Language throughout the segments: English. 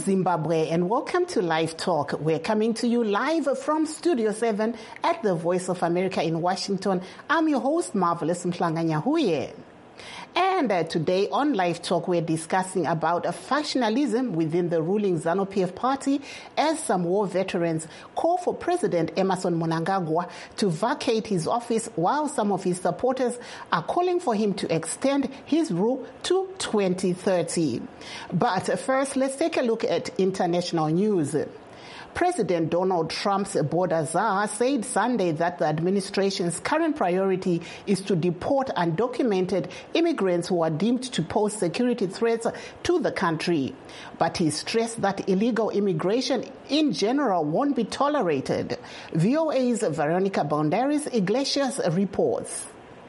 Zimbabwe, and welcome to Live Talk. We're coming to you live from Studio 7 at the Voice of America in Washington. I'm your host, Marvelous Mhlanga-Nyahuye. And today on Live Talk, we're discussing about a factionalism within the ruling ZANU-PF party as some war veterans call for President Emmerson Mnangagwa to vacate his office, while some of his supporters are calling for him to extend his rule to 2030. But first, let's take a look at international news. President Donald Trump's border czar said Sunday that the administration's current priority is to deport undocumented immigrants who are deemed to pose security threats to the country. But he stressed that illegal immigration in general won't be tolerated. VOA's Veronica Boundaris Iglesias reports.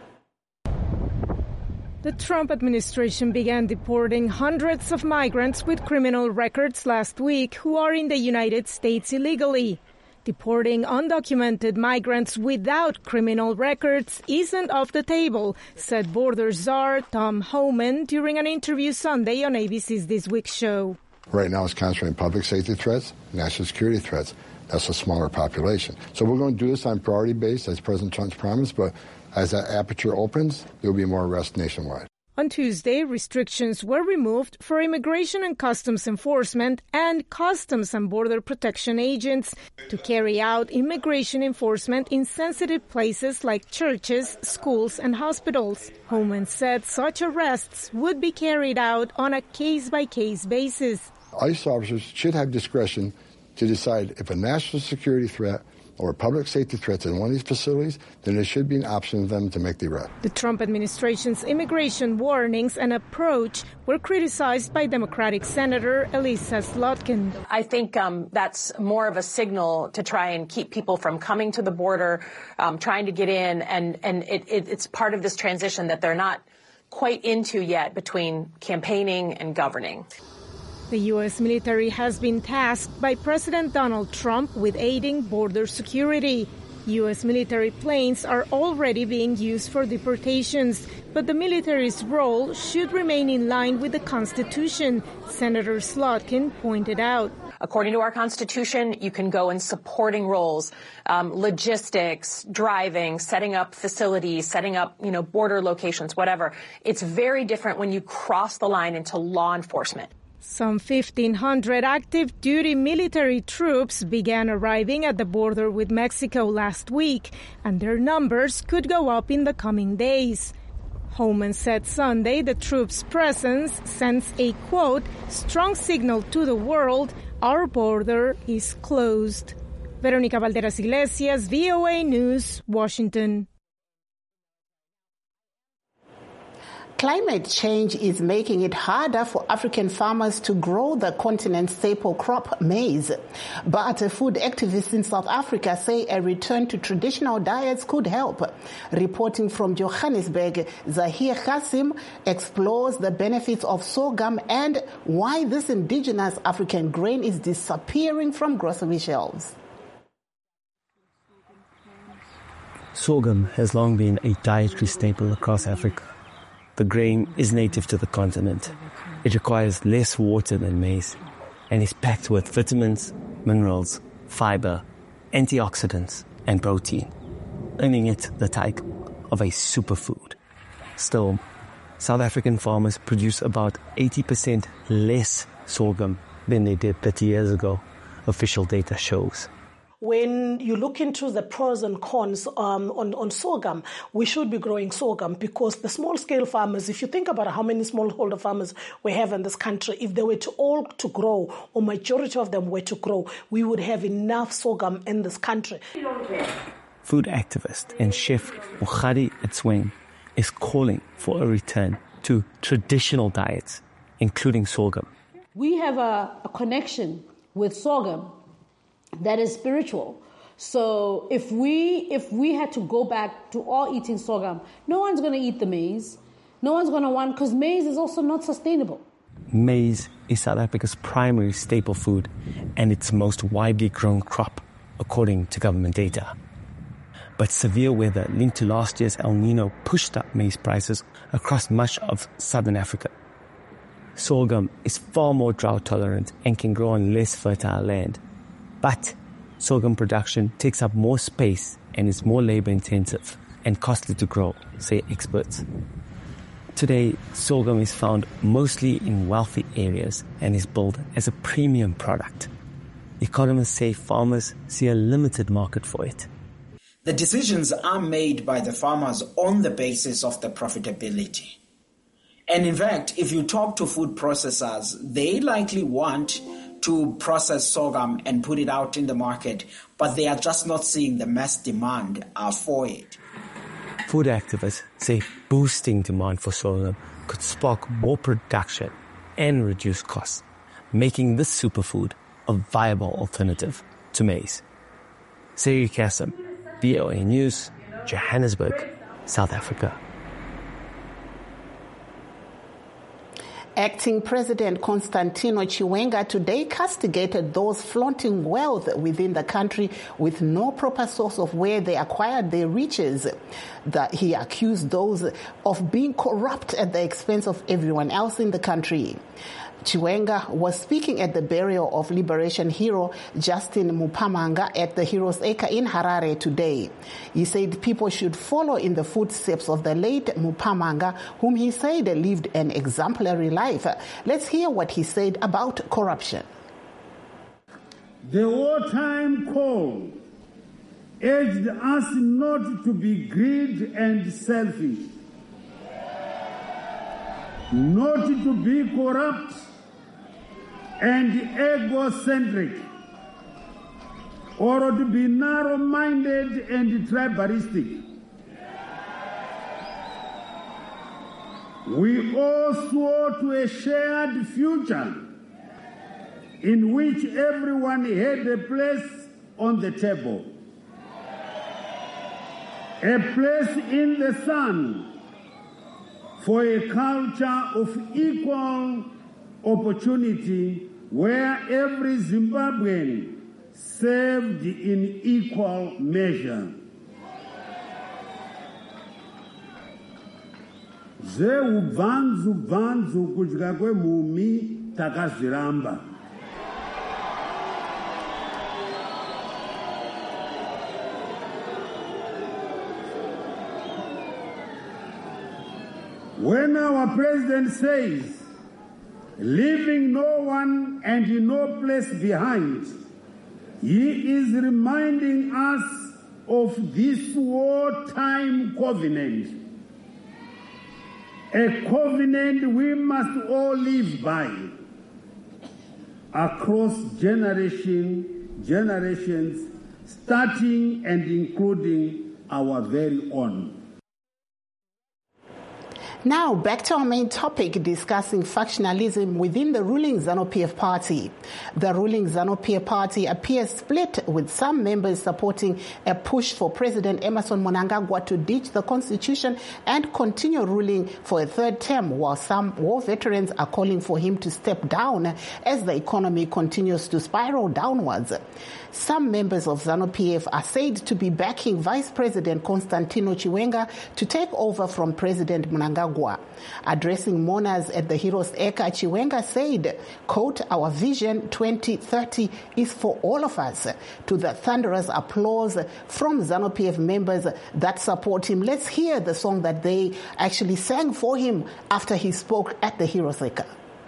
The Trump administration began deporting hundreds of migrants with criminal records last week who are in the United States illegally. Deporting undocumented migrants without criminal records isn't off the table, said border czar Tom Homan during an interview Sunday on ABC's This Week show. Right now it's concentrating public safety threats, national security threats. That's a smaller population. So we're going to do this on priority base, as President Trump's promised, but as that aperture opens, there will be more arrests nationwide. On Tuesday, restrictions were removed for Immigration and Customs Enforcement and Customs and Border Protection agents to carry out immigration enforcement in sensitive places like churches, schools, and hospitals. Homan said such arrests would be carried out on a case-by-case basis. ICE officers should have discretion to decide if a national security threat or public safety threats in one of these facilities, then there should be an option for them to make the arrest. The Trump administration's immigration warnings and approach were criticized by Democratic Senator Elissa Slotkin. I think that's more of a signal to try and keep people from coming to the border, trying to get in, and it's part of this transition that they're not quite into yet between campaigning and governing. The U.S. military has been tasked by President Donald Trump with aiding border security. U.S. military planes are already being used for deportations, but the military's role should remain in line with the Constitution, Senator Slotkin pointed out. According to our Constitution, you can go in supporting roles, logistics, driving, setting up facilities, setting up, border locations, whatever. It's very different when you cross the line into law enforcement. Some 1,500 active duty military troops began arriving at the border with Mexico last week, and their numbers could go up in the coming days. Homan said Sunday the troops' presence sends a, quote, strong signal to the world our border is closed. Veronica Valderas Iglesias, VOA News, Washington. Climate change is making it harder for African farmers to grow the continent's staple crop, maize. But food activists in South Africa say a return to traditional diets could help. Reporting from Johannesburg, Zahir Qasim explores the benefits of sorghum and why this indigenous African grain is disappearing from grocery shelves. Sorghum has long been a dietary staple across Africa. The grain is native to the continent. It requires less water than maize and is packed with vitamins, minerals, fiber, antioxidants, and protein, earning it the title of a superfood. Still, South African farmers produce about 80% less sorghum than they did 30 years ago, official data shows. When you look into the pros and cons on sorghum, we should be growing sorghum because the small-scale farmers, if you think about how many smallholder farmers we have in this country, if they were to all to grow, or majority of them were to grow, we would have enough sorghum in this country. Food activist and chef Mokgadi Etzweng is calling for a return to traditional diets, including sorghum. We have a connection with sorghum that is spiritual. So if we had to go back to all eating sorghum, no one's going to eat the maize. No one's going to want, because maize is also not sustainable. Maize is South Africa's primary staple food and its most widely grown crop, according to government data. But severe weather linked to last year's El Nino pushed up maize prices across much of southern Africa. sorghum is far more drought tolerant and can grow on less fertile land. But sorghum production takes up more space and is more labor intensive and costly to grow, say experts. Today, sorghum is found mostly in wealthy areas and is billed as a premium product. Economists say farmers see a limited market for it. The decisions are made by the farmers on the basis of the profitability. And in fact, if you talk to food processors, they likely want to process sorghum and put it out in the market, but they are just not seeing the mass demand for it. Food activists say boosting demand for sorghum could spark more production and reduce costs, making this superfood a viable alternative to maize. Siri Kassam, VOA News, Johannesburg, South Africa. Acting President Constantino Chiwenga today castigated those flaunting wealth within the country with no proper source of where they acquired their riches. He accused those of being corrupt at the expense of everyone else in the country. Chiwenga was speaking at the burial of liberation hero Justin Mupamanga at the Heroes Acre in Harare today. He said people should follow in the footsteps of the late Mupamanga, whom he said lived an exemplary life. Let's hear what he said about corruption. The wartime call urged us not to be greedy and selfish, not to be corrupt and egocentric, or to be narrow-minded and tribalistic. We all swore to a shared future in which everyone had a place on the table, a place in the sun for a culture of equal opportunity where every Zimbabwean served in equal measure. Zeubvanzu kudya kwemhumi takazviramba. When our president says, leaving no one and no place behind, he is reminding us of this wartime covenant, a covenant we must all live by across generations, starting and including our very own. Now, back to our main topic, discussing factionalism within the ruling ZANU-PF party. The ruling ZANU-PF party appears split, with some members supporting a push for President Emmerson Mnangagwa to ditch the constitution and continue ruling for a third term, while some war veterans are calling for him to step down as the economy continues to spiral downwards. Some members of ZANU-PF are said to be backing Vice President Constantino Chiwenga to take over from President Mnangagwa. Addressing mourners at the Heroes Acre, Chiwenga said, quote, "Our vision 2030 is for all of us," to the thunderous applause from ZANU-PF members that support him. Let's hear the song that they actually sang for him after he spoke at the Heroes Acre.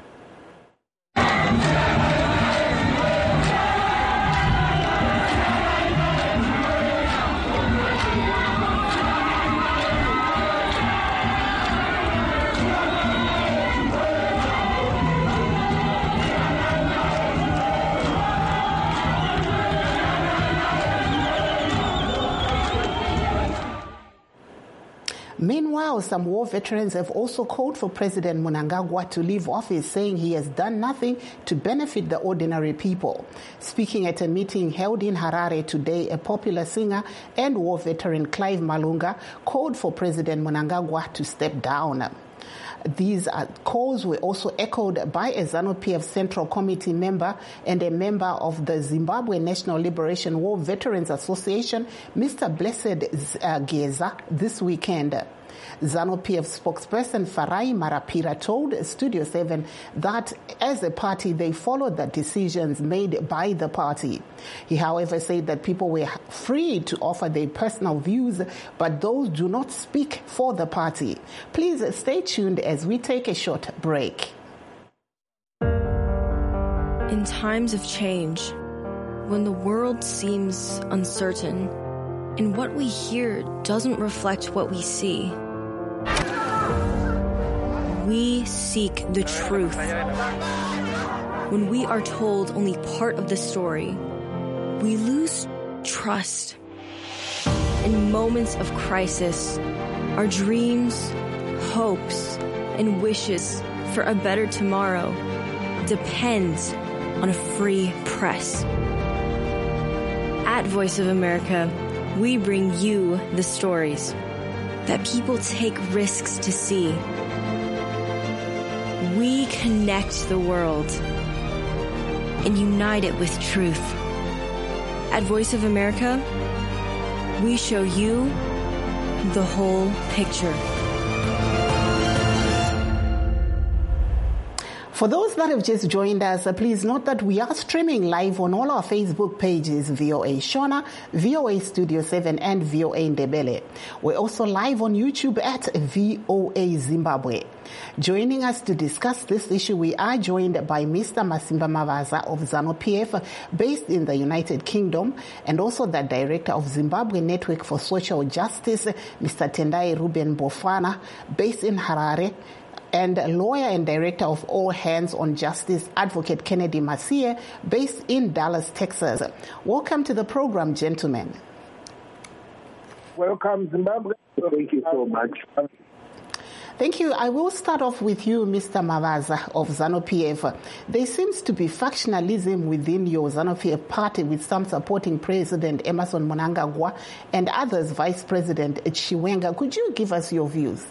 Meanwhile, some war veterans have also called for President Mnangagwa to leave office, saying he has done nothing to benefit the ordinary people. Speaking at a meeting held in Harare today, a popular singer and war veteran Clive Malunga called for President Mnangagwa to step down. These calls were also echoed by a ZANU-PF Central Committee member and a member of the Zimbabwe National Liberation War Veterans Association, Mr. Blessed Geza, this weekend. ZANU-PF spokesperson Farai Marapira told Studio 7 that as a party they followed the decisions made by the party. He, however, said that people were free to offer their personal views, but those do not speak for the party. Please stay tuned as we take a short break. In times of change, when the world seems uncertain and what we hear doesn't reflect what we see, we seek the truth. When we are told only part of the story, we lose trust. In moments of crisis, our dreams, hopes, and wishes for a better tomorrow depends on a free press. At Voice of America, we bring you the stories that people take risks to see. We connect the world and unite it with truth. At Voice of America, we show you the whole picture. For those that have just joined us, please note that we are streaming live on all our Facebook pages, VOA Shona, VOA Studio 7, and VOA Ndebele. We're also live on YouTube at VOA Zimbabwe. Joining us to discuss this issue, we are joined by Mr. Masimba Mavaza of ZANU-PF, based in the United Kingdom, and also the Director of Zimbabwe Network for Social Justice, Mr. Tendai Ruben Bofana, based in Harare, and lawyer and director of All Hands on Justice, Advocate Kennedy Masie, based in Dallas, Texas. Welcome to the program, gentlemen. Welcome, Zimbabwe. Thank you so much. Thank you. I will start off with you, Mr. Mavaza of ZANU-PF. There seems to be factionalism within your ZANU-PF party, with some supporting President Emmerson Mnangagwa and others Vice President Chiwenga. Could you give us your views?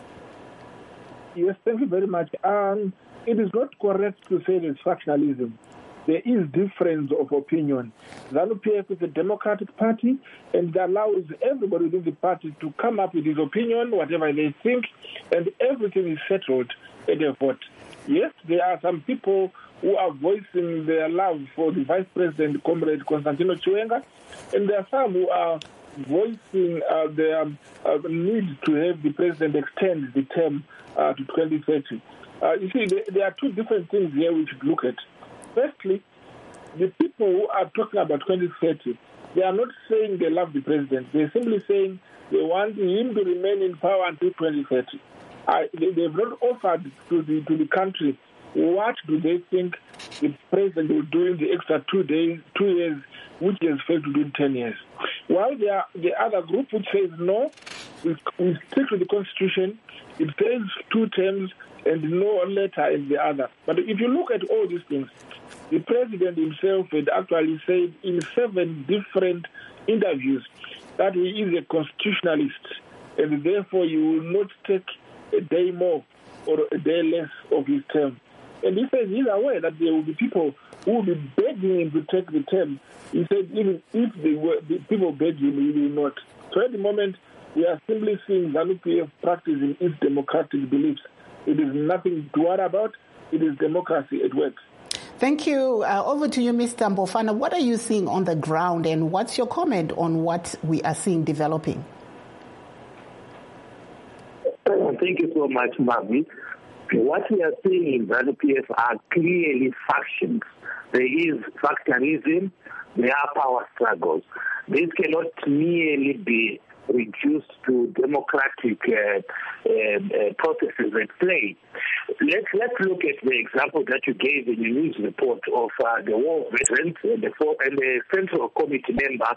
Yes, thank you very much. It is not correct to say there's factionalism. There is difference of opinion. ZANU-PF is a democratic party, and it allows everybody within the party to come up with his opinion, whatever they think, and everything is settled at a vote. Yes, there are some people who are voicing their love for the Vice President, Comrade Constantino Chiwenga, and there are some who are voicing their need to have the president extend the term to 2030. You see, there are two different things here we should look at. Firstly, the people who are talking about 2030, they are not saying they love the president. They're simply saying they want him to remain in power until 2030. They've not offered to the country what do they think the president will do in the extra 2 years, which he has failed to do in 10 years. While the other group which says no, we stick to the constitution, it says 2 terms and no letter in the other. But if you look at all these things, the president himself had actually said in 7 different interviews that he is a constitutionalist, and therefore he will not take a day more or a day less of his term. And he says he's aware that there will be people who will be begging him to take the term. He said even if the people beg him, he will not. So at the moment, we are simply seeing ZANU-PF practicing its democratic beliefs. It is nothing to worry about. It is democracy at work. Thank you. Over to you, Mr. Mbofana. What are you seeing on the ground, and what's your comment on what we are seeing developing? Thank you so much, Mavi. What we are seeing in ZANU-PF are clearly factions. There is factionism, there are power struggles. This cannot merely be reduced to democratic processes at play. Let's look at the example that you gave in the news report of the war veterans and the Central Committee member,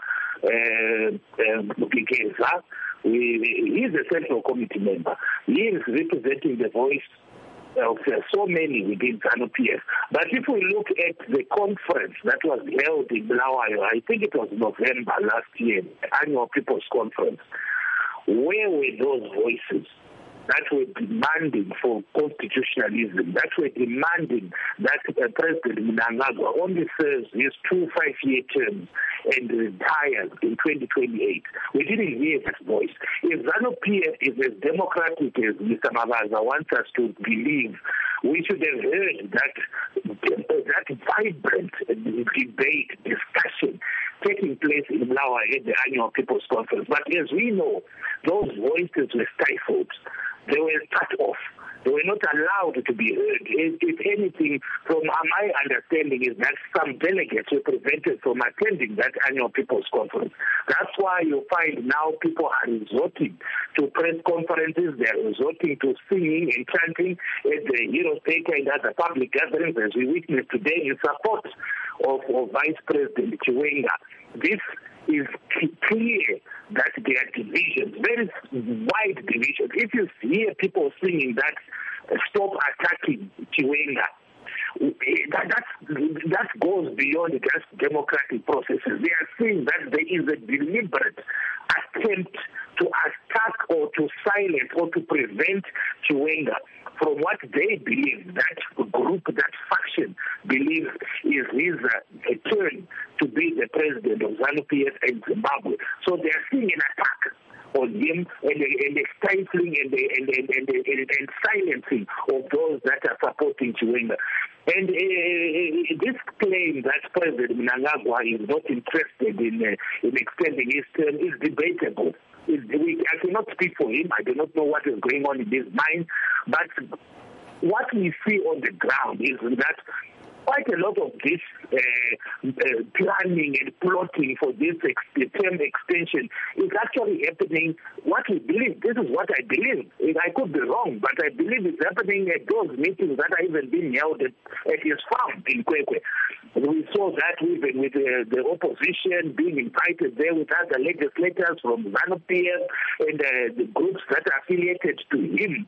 Mugigeza. He is a Central Committee member. He is representing the voice of so many within ZANU-PF. But if we look at the conference that was held in Bulawayo, I think it was November last year, the annual People's Conference, where were those voices? that were demanding for constitutionalism, that were demanding that President Mnangagwa only serves his 2 5-year terms and retires in 2028. We didn't hear that voice. If ZANU-PF is as democratic as Mr. Mavaza wants us to believe, we should have heard that vibrant debate, discussion taking place in Mlawa at the annual People's Conference. But as we know, those voices were stifled. They were cut off. They were not allowed to be heard. If anything, from my understanding is that some delegates were prevented from attending that annual People's Conference. That's why you find now people are resorting to press conferences. They're resorting to singing and chanting at the Hero Theatre and other public gatherings, as we witnessed today, in support of Vice President Chiwenga. This is clear that there are divisions, very wide divisions. If you hear people singing that stop attacking Chiwenga, that goes beyond just democratic processes. They are saying that there is a deliberate attempt to attack or to silence or to prevent Chiwenga from what they believe, that group, that faction believes is his turn to be the president of ZANU-PF and Zimbabwe. So they are seeing an attack on him and the stifling and silencing of those that are supporting Chiwenga. And this claim that President Mnangagwa is not interested in extending his term is debatable. I cannot speak for him. I do not know what is going on in his mind. But what we see on the ground is that quite a lot of this planning and plotting for this term extension is actually happening. What we believe, this is what I believe. I could be wrong, but I believe it's happening at those meetings that are even being held at his farm in Kwekwe. We saw that even with the opposition being invited there with other legislators from ZANU-PF and the groups that are affiliated to him,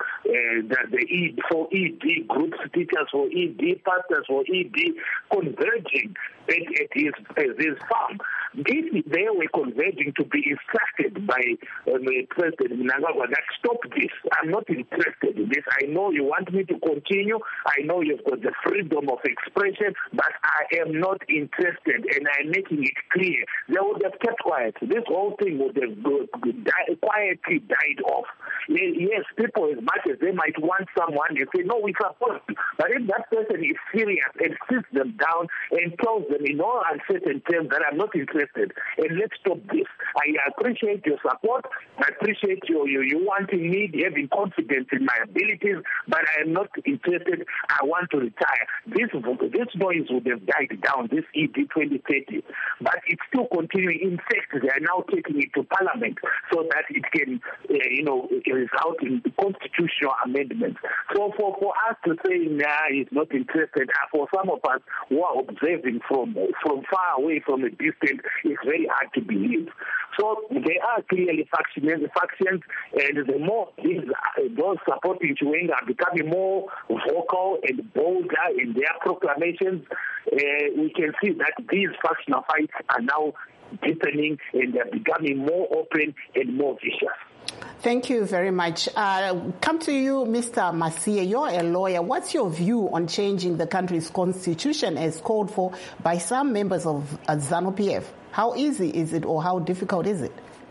for ED groups, teachers for ED, pastors for ED, converging at his farm. They were converging to be instructed by President Mnangagwa that stop this. I'm not interested in this. I know you want me to continue. I know you've got the freedom of expression, but I am not interested, and I'm making it clear. They would have kept quiet. This whole thing would have quietly died off. Yes, people, as much as they might want someone, they say, no, we support you. But if that person is serious and sits them down and tells them in all uncertain terms that I'm not interested, and let's stop this. I appreciate your support. I appreciate you wanting me, having confidence in my abilities, but I am not interested. I want to retire. This noise would have died down, this ED 2030. But it's still continuing. In fact, they are now taking it to Parliament so that it can, result in constitutional amendments. So for us to say, nah, he's not interested, for some of us who are observing from far away, from a distance, it's very hard to believe. So there are clearly factions, and the more those supporting Chiwenga are becoming more vocal and bolder in their proclamations, we can see that these factional fights are now deepening and they're becoming more open and more vicious. Thank you very much. Come to you, Mr. Masia. You're a lawyer. What's your view on changing the country's constitution as called for by some members of ZANU-PF? How easy is it, or how difficult is it?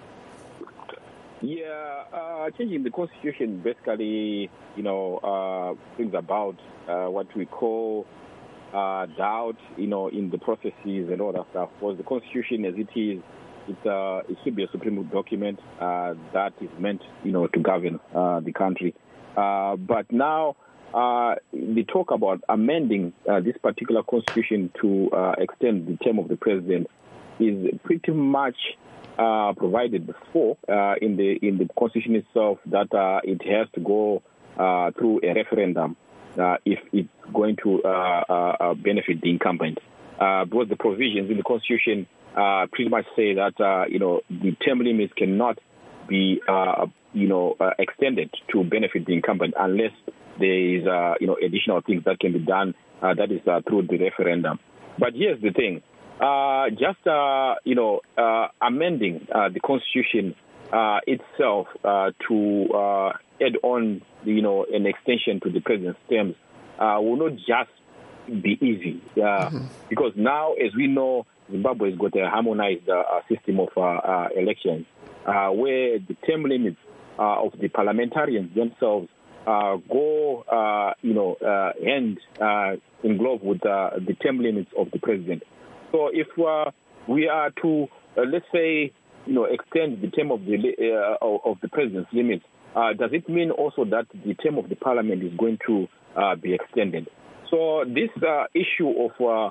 Yeah, changing the constitution basically, brings about what we call doubt, in the processes and all that stuff. Because the constitution, as it is, it should be a supreme document that is meant, to govern the country. But now the talk about amending this particular constitution to extend the term of the president is pretty much provided before in the constitution itself, that it has to go through a referendum if it's going to benefit the incumbent. Because the provisions in the constitution pretty much say that the term limits cannot be extended to benefit the incumbent unless there is additional things that can be done. That is through the referendum. But here's the thing: amending the constitution itself to add on, an extension to the president's terms will not just be easy. Because now, as we know, Zimbabwe has got a harmonized system of elections where the term limits of the parliamentarians themselves go, hand in glove with the term limits of the president. So if we are to, let's say, extend the term of the president's limits, does it mean also that the term of the parliament is going to be extended? So this issue of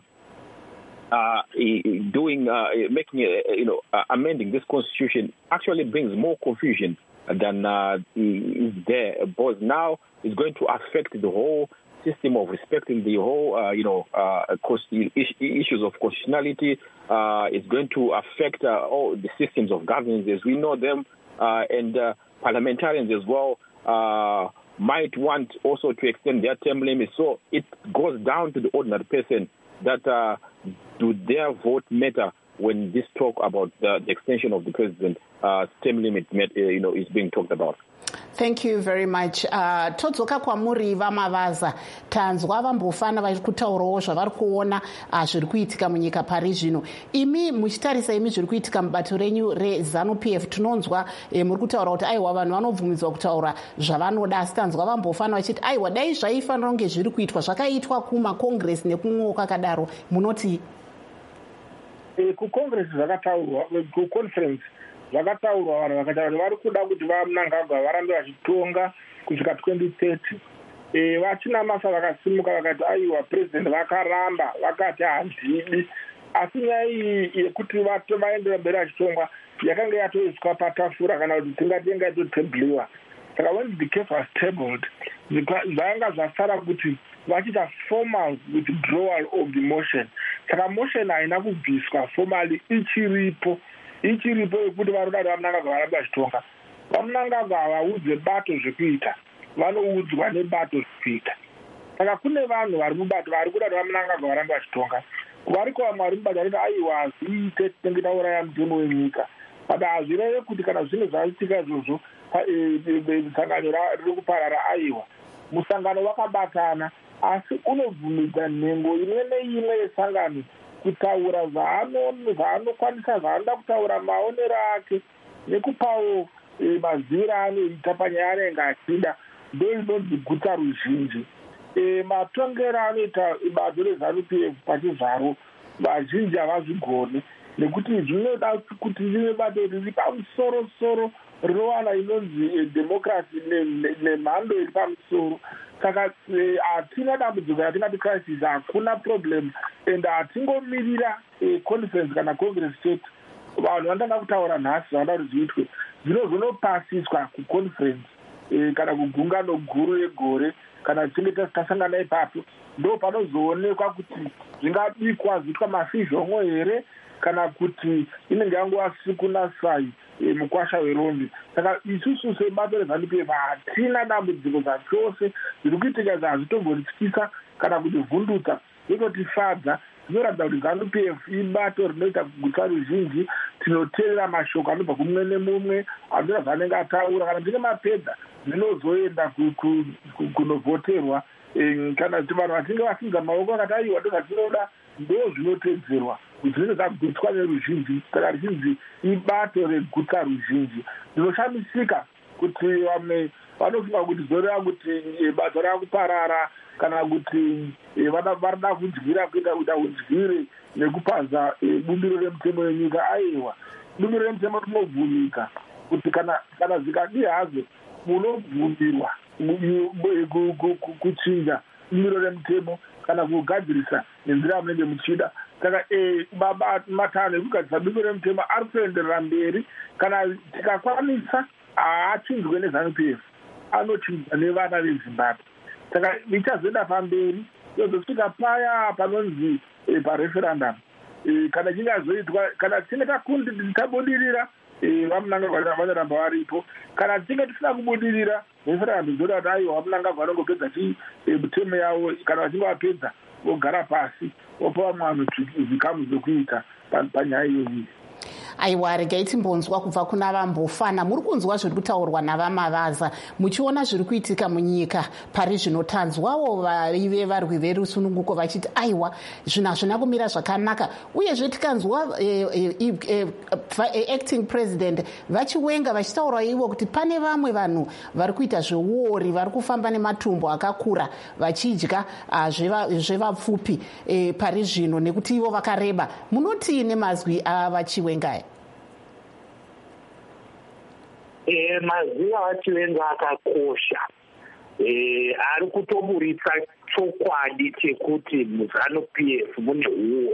amending this constitution actually brings more confusion than is there, because now it's going to affect the whole system of respecting the whole, issues of constitutionality. It's going to affect all the systems of governance as we know them, and parliamentarians as well might want also to extend their term limits. So it goes down to the ordinary person that do their vote matter when this talk about the extension of the president's term limit, is being talked about. Thank you very much. Todzoka kwamuri vamavaza tanzwa vambofana vari kutaurawo zvavari kuona zviri kuitika munyika pari zvino. Imi muchitarisa imi zviri kuitika mubato renyu reZANU-PF tinonzwa muri kutaura kuti aiwa vanhu vanobvumidzwa kutaura zvavanoda, asi tanzwa vambofana vachiti aiwa dai zvaifanira kunge zviri kuitwa zvakaitwa kumakongresi nekumwewo kakadaro, munoti? Kukongresi zvakataurwa, kuconference zvakataurwa, vanhu vakataura kuti vari kuda kuti vaMnangagwa varambe vachitonga kusvika 2030. Vachina masa vakasimuka vakati aiwa president vakaramba, vakati handidi. Asi nyaya iyi yekuti vaendera mberi vachitonga yakanga yatoiswa patafura kana kuti tingati yanga yatotebliwa. Saka when the case was tabled, zvanga zvasara kuti vachiita formal withdrawal of the motion. Saka motion haina kubviswa formally, ichiripo yekuti varoda kuti vaMnangagwa varambe vachitonga. VaMnangagwa havaudze bato zvekuita, vanoudzwa nebato zvekuita. Saka kune vanhu vari mubato vari kuda kuti vaMnangagwa varambe vachitonga. Kuvariko vamwe vari mubato vari kuti aiwa hazviite tinenge tauraya mutemo wenyika. But hazvireve kuti kana zvinhu zvaitika izvozvo sangano riri kuparara aiwa. Musangano wakabatana, asi unobvumidza nhengo imwe neimwe yesangano kutaura zvaanokwanisa, zvaanoda kutaura, maonero ake nekupawo mazira anoita panyaya anenge achida, ndo inonzi guta ruzhinji. Matongero anoita bato reZANU-PF pachizvaro vazhinji havazvigoni, nekuti zvinoda kuti rive bato riri pamusoro-soro rinowana inonzi democracy nemhando iri pamusoro. Saka hatina dambudziko yatingati crisis, hakuna problem, and hatingomirira conference kana congress chete. Vanhu vanotanga kutaura nhasi zvavanoda kuti zviitwe zvinozonopasiswa kuconference kana kugungano guru regore. Kana tichinge tasangana ipapo ndo panozoonekwa kuti zvingabikwa zviitwa mafizhongo here kana kuti inenge yangova siku nasai mukwasha werombi. Saka isusu sebato reZANU-PF hatina dambudziko zvachose zviri kuitika zvazvitombotyisa kana kuti vhundutsa, zvinotifadza. Zvinoratidza kuti ZANU-PF ibato rinoita guta ruzhinji. Tinoteerera mashoko anobva kumwe nemumwe, azvina zvanenge ataura, kana tine mapedza zvinozoenda kunovhoterwa. Kana kuti vanhu vachinge vasinza maoko vakati aiwa ndo zvatinoda, ndo zvinotedzerwa kuti zvinenge zvagutwa neruzhinji. Saka ruzhinji ibato reguta ruzhinji. Ndinoshamisika kuti vamwe vanofunga kuti zoreva kuti bato rava kuparara kana kuti varida kunzwira kuita unzwire nekupadza bumbiro remutemo yenyika. Aiwa, bumbiro remutemo rinobvumika kuti kana zvikadi hazvo munobvumirwa kuchinja bumbiro remutemo kana kugadzirisa nenzira munenge muchida. Saka matanho ekugadzirisa bumbiro remutemo ari kuenderera mberi. Kana tikakwanisa haachinjwe neZANU-PF, anochinjwa nevana veZimbabwe. Saka vichazoenda pamberi yozosvika paya panonzi pareferendum. Kana chinge azoitwa, kana tichinge tabudirira, vaMnangagwa vanoramba varipo. Kana tichinge tisina kubudirira, referendum zoda kuti aiwa vaMnangagwa vanongopedza mitemo yavo. Kana vachinge vapedza vogara pasi vopa vamwe vanhu zvikamu zvokuita panyaya iyoyi. aiwa regai timbonzwa kubva kuna vambofana. Muri kunzwa zviri kutaurwa navamavaza muchiona zviri kuitika munyika pari zvinotanzwawo vaive varwi verusununguko vachiti aiwa zvinhu hazvina kumira zvakanaka, uyezve tikanzwa acting president vachiwenga vachitaura ivo kuti pane vamwe vanhu vari kuita zveuori, vari kufamba nematumbu akakura vachidya zvevapfupi pari zvino nekuti ivo vakareba. Munoti nemazwi avachiwenga? Mazwi avachiwenga akakosha, ari kutoburitsa chokwadi chekuti muZANU-PF mune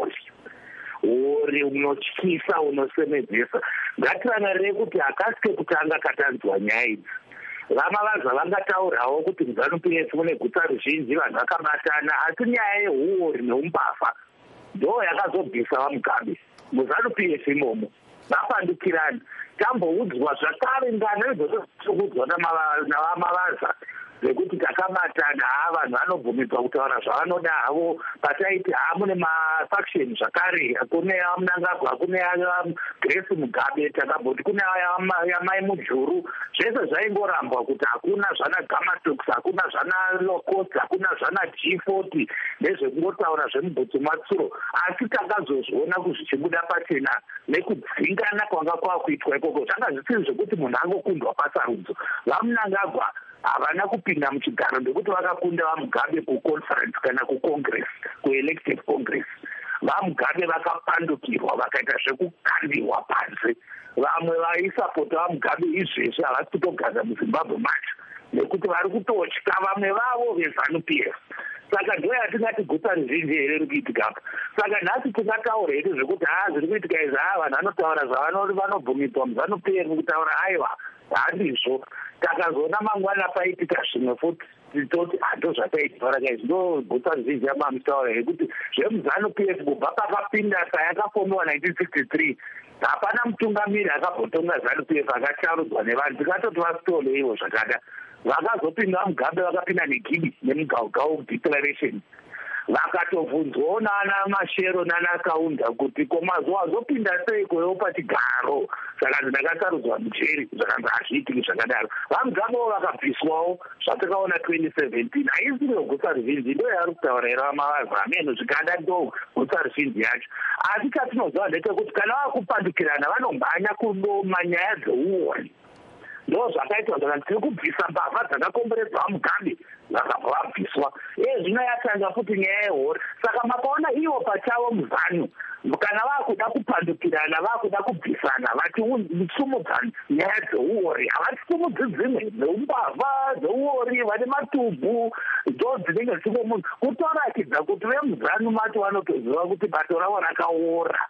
uori unotyisa, unosemedzesa. Ngatirangarire kuti hakasike kutanga katanzwa nyaya idzi. Vamavaza vangataurawo kuti muZANU-PF mune guta ruzhinji vanhu vakabatana, asi nyaya yeuori neumbavha ndo yakazobvisa vaMugabe muZANU-PF imomo. Vapandukirana tamboudzwa zvakare ngana idzodzoudzwa navamavaza zvekuti takabatana, vanhu vanobvumidzwa kutaura zvavanoda havo. Pataiti mune mafaction zvakare, kune Mnangagwa, kune Grace Mugabe, takaboti kune Mai Mujuru. Zvese zvaingorambwa kuti hakuna zvana Gamatox, hakuna zvana Lokots, hakuna zvana G40 nezvekungotaura zvemubhutsu matsuro. Asi takazozviona kuzvichibuda pachena nekudzingana kwanga kwakuitwa ikoko. Zvanga zvisiri zvekuti munhu angokundwa pasarudzo. VaMnangagwa havana kupinda muchigaro ndekuti vakakunda vaMugabe kuconference kana kucongress, kuelective congress. VaMugabe vakapandukirwa vakaita zvekukandirwa panze. Vamwe vaisapota vaMugabe izvezvi havasi kutogadza muZimbabwe macho nekuti vari kutotya vamwe vavo veZANU-PF. Saka ndo yatingati guta ruzhinji here riri kuitika apa. Saka nhasi tingataura hedu zvekuti zviri kuitika izvi vanhu vanotaura vanobvumidzwa muZANU-PF kutaura aiwa handizvo. Takazoona mangwana paitika zvimwe futi titoti hando zvataitaura kaizvi ndo guta ruzhinji yamamutaura yekuti zvemuZANU-PF kubva pakapinda sayakafomiwa 1963 hapana mutungamiri akabhotonga ZANU-PF akacharudzwa nevanhu. Tikatoti vasitole ivo zvakada. Vakazopinda vaMugabe vakapinda neGibi nemugaugau declaration. Vakatovhunzwawo nana Mashero nana Kaunda kuti komazuva azopinda seikowo pachigaro. Saka ndakasarudzwa mucheri zvakanzi hazviitiki zvakadaro. VaMugabewo vakabviswawo zvatakaona 2017. Haisiro guta ruzhinji ndo yari kutaura era vamavaza ameno zvikanda ndo guta ruzhinji yacho. Asi chatinoziva ndechekuti kana vakupandukirana vanomhanya manyaya dzeuori. Ndo zvakaitwa zvakati tiri kubvisa mbavha dzakakomberedza vaMugabe vakabva vabviswa. Zvino yatanga futi nyaya yehuori. Saka makaona ivo pachavo muZANU kana vakuda kupandukirana, vakuda kubvisana, vachisumudzana nyaya dzeuori, havasumudzi dzimwe dzeumbavha dzeuori, vane matumbu ndo dzinenge dzine munhu kutoratidza kuti vemuZANU macho vanotoziva kuti bato ravo rakaora.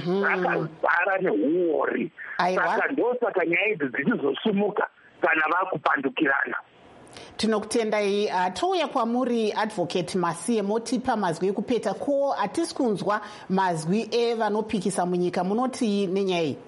Rakazara neuori. Saka ndosaka nyaya idzi dzichizosumuka kana vakupandukirana. Tinokutendai. Touya kwamuri Advocate Masiye, motipa mazwi ekupeta. Ko hatisi kunzwa mazwi evanopikisa munyika, munoti nenyaya iyi?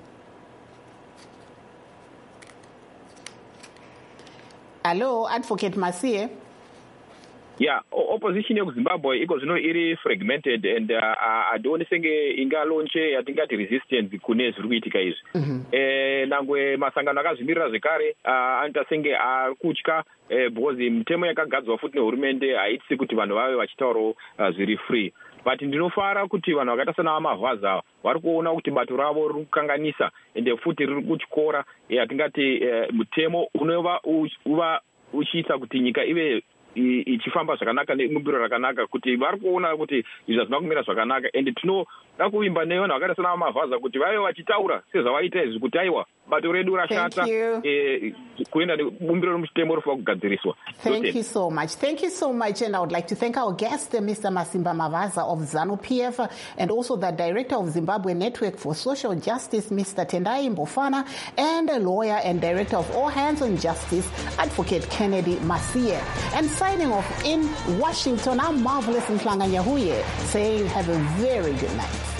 Hello, Advocate Masiye. Yeah, opposition yekuZimbabwe iko zvino iri fragmented and hadioni senge ingalaunche yatingati resistance kune zviri kuitika izvi. Nangwe masangano akazvimirira zvekare anoita senge akutya because mitemo yakagadzwa futi nehurumende haitisi kuti vanhu vave vachitaurawo zviri free. But ndinofara kuti vanhu vakaita sana vamavhaza vari kuona kuti bato ravo riri kukanganisa ende futi riri kutyora yatingati mutemo unova uchiita kuti nyika ive ichifamba zvakanaka nemumbiro rakanaka, kuti vari kuona kuti izvi hazvina kumira zvakanaka. Ende tinoda kuvimba nevanhu vakaita sana vamavhaza kuti vave vachitaura sezvavaita izvi kuti aiwa bato redu rashata kuenda nebumbiro romutemo rofa kugadziriswa. Thank you so much. Thank you so much. And I would like to thank our guest, Mr. Masimba Mavaza of ZANU-PF, and also the Director of Zimbabwe Network for Social Justice, Mr. Tendai Mbofana, and a lawyer and Director of All Hands on Justice, Advocate Kennedy Masiye. And signing off in Washington, I'm Marvelous Mhlanga Nyahuye, saying have a very good night.